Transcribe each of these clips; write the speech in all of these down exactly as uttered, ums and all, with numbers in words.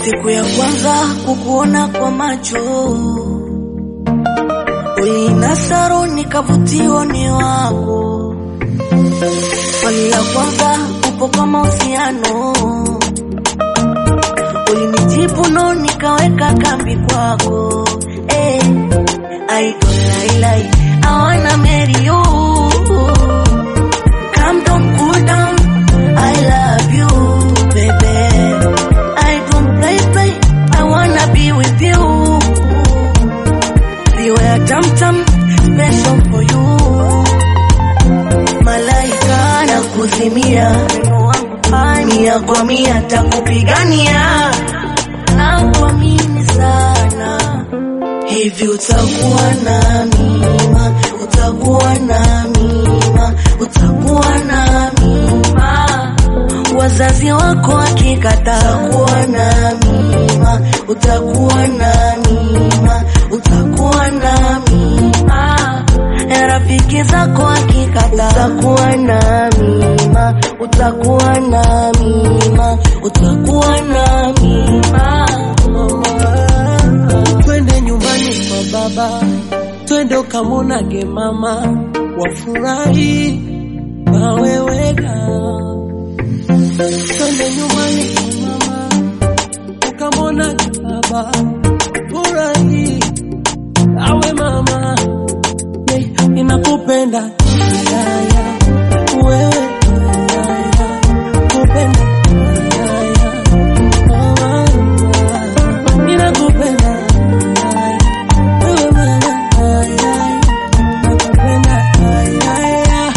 Siku ya kwanza kukuona kwa macho, ulinasaro nikavutiwa ni wako. Swali la kwanza upo kwa mahusiano, ulinijibu no nikaweka kambi kwako. Eh, I don't lie lie, I wanna marry you. Come down, cool down, I love you, baby. I don't play play, I wanna be with you. You are tam tam, special for you. Malaika na kuzimia, mia kwa mia takupigania. Na kuamini sana, hivi utakuwa nami ma, utakuwa nami ma, utakuwa nami ma. Wazazi wako wakikataa, utakuwa nami ma, utakuwa nami ma, utakuwa nami ma. Rafiki zako wakikataa, utakuwa nami ma, utakuwa nami ma, utakuwa nami ma. Twende nyumbani kwa baba, twende ukamonage mama, wafurahi na wewega. Twende nyumbani kwa mama, ukamonage baba, furahi awe mama. Yeah, ninakupenda yaya, wewe yaya, kupenda yaya, mama, ninakupenda yaya, wewe mama yaya, nakupenda yaya,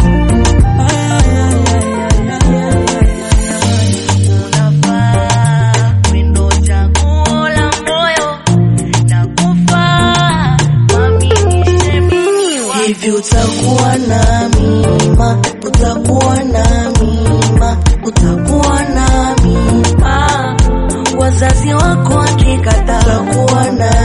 unafaa wendo chaguo la moyo na kufa maminishe mimi. Hivi utakuwa nami ma, utakuwa nami ma, utakuwa nami ma. Wazazi wako wakikataa, utakuwa nami